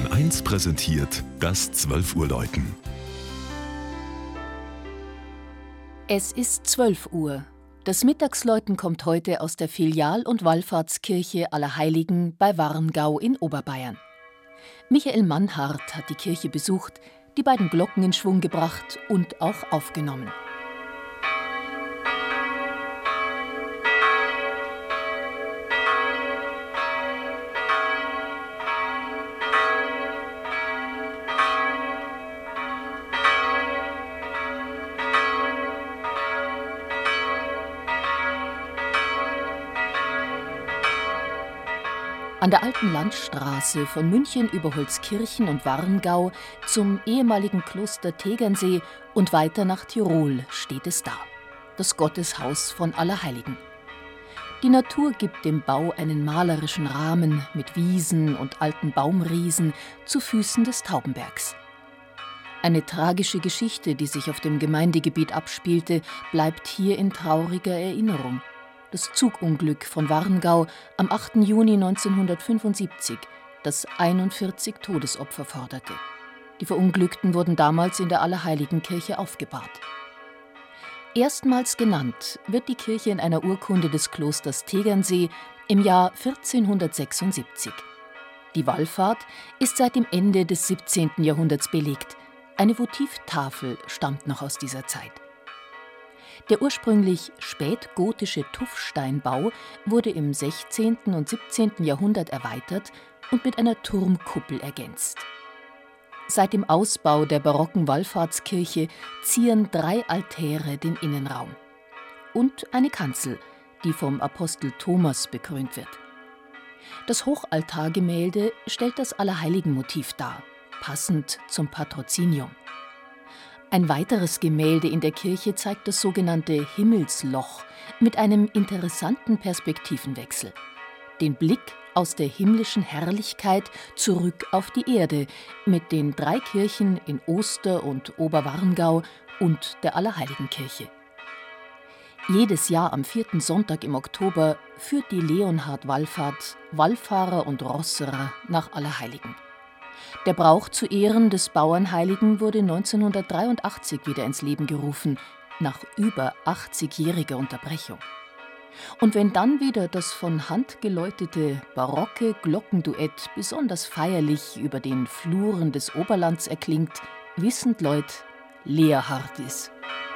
Bayern1 präsentiert das 12 Uhr Läuten. Es ist 12 Uhr. Das Mittagsläuten kommt heute aus der Filial- und Wallfahrtskirche Allerheiligen bei Warngau in Oberbayern. Michael Mannhardt hat die Kirche besucht, die beiden Glocken in Schwung gebracht und auch aufgenommen. An der alten Landstraße von München über Holzkirchen und Warngau zum ehemaligen Kloster Tegernsee und weiter nach Tirol steht es da, das Gotteshaus von Allerheiligen. Die Natur gibt dem Bau einen malerischen Rahmen mit Wiesen und alten Baumriesen zu Füßen des Taubenbergs. Eine tragische Geschichte, die sich auf dem Gemeindegebiet abspielte, bleibt hier in trauriger Erinnerung. Das Zugunglück von Warngau am 8. Juni 1975, das 41 Todesopfer forderte. Die Verunglückten wurden damals in der Allerheiligenkirche aufgebahrt. Erstmals genannt wird die Kirche in einer Urkunde des Klosters Tegernsee im Jahr 1476. Die Wallfahrt ist seit dem Ende des 17. Jahrhunderts belegt. Eine Votivtafel stammt noch aus dieser Zeit. Der ursprünglich spätgotische Tuffsteinbau wurde im 16. und 17. Jahrhundert erweitert und mit einer Turmkuppel ergänzt. Seit dem Ausbau der barocken Wallfahrtskirche zieren 3 Altäre den Innenraum und eine Kanzel, die vom Apostel Thomas bekrönt wird. Das Hochaltargemälde stellt das Allerheiligenmotiv dar, passend zum Patrozinium. Ein weiteres Gemälde in der Kirche zeigt das sogenannte Himmelsloch mit einem interessanten Perspektivenwechsel. Den Blick aus der himmlischen Herrlichkeit zurück auf die Erde mit den 3 Kirchen in Oster- und Oberwarngau und der Allerheiligenkirche. Jedes Jahr am 4. Sonntag im Oktober führt die Leonhard-Wallfahrt Wallfahrer und Rosserer nach Allerheiligen. Der Brauch zu Ehren des Bauernheiligen wurde 1983 wieder ins Leben gerufen, nach über 80-jähriger Unterbrechung. Und wenn dann wieder das von Hand geläutete barocke Glockenduett besonders feierlich über den Fluren des Oberlands erklingt, wissen Leut, Leerhard is.